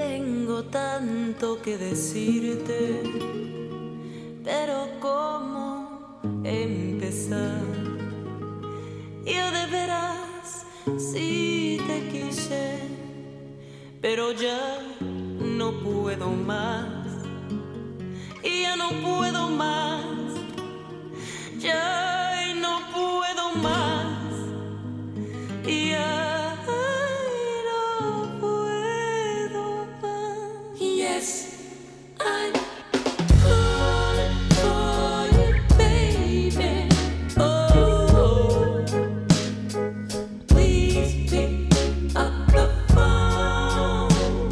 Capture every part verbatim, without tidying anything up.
Tengo tanto que decirte, pero ¿cómo empezar? Yo de veras sí te quise, pero ya no puedo más. Y ya no puedo más. Ya no puedo más. Y ya no puedo más. Yes, I'm calling for you, baby. Oh, please pick up the phone.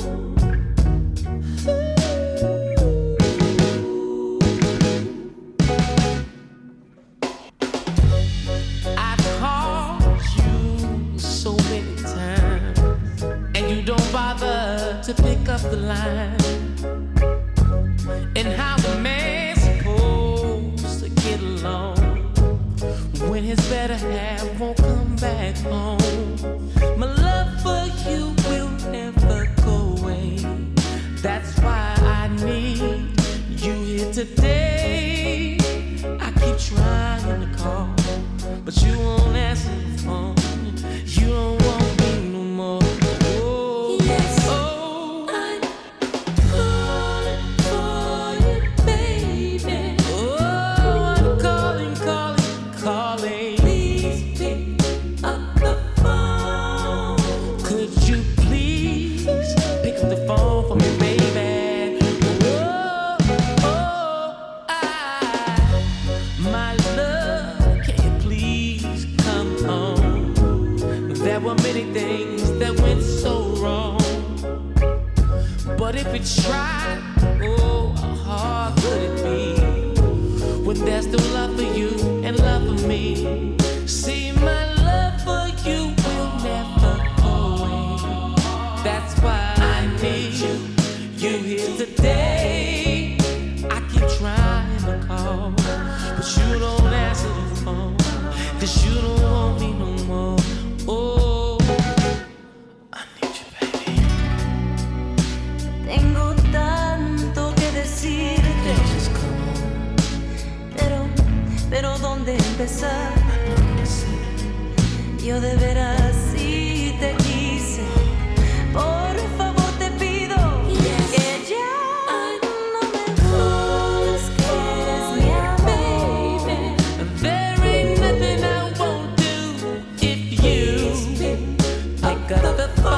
I called you so many times, and you don't bother to pick up the line. And how a man's supposed to get along when his better half won't come back home? My love for you will never go away. That's why I need you here today. I keep trying to call, but you won't answer the phone. You don't want me no more. Oh, yes, oh, I'm calling for you, baby. Oh, I'm calling, calling, calling. Please pick up the phone. Could you please pick up the phone for me, baby? Oh, oh, I, my love, can you please come home? There were many things that went so wrong, but if we tried, oh, how hard could it be when there's no love for you and love for me? See, my love for you will never go away. That's why I need you, you here today. I keep trying to call, but you don't answer the phone, 'cause you don't want me no more. Oh, I need you, baby. Tengo tanto que decirte, just come on. Pero, pero ¿dónde empezar? Yo de veras sí te quise. Por favor te pido que ya no me busques, baby. There ain't nothing I won't do if you pick up the phone.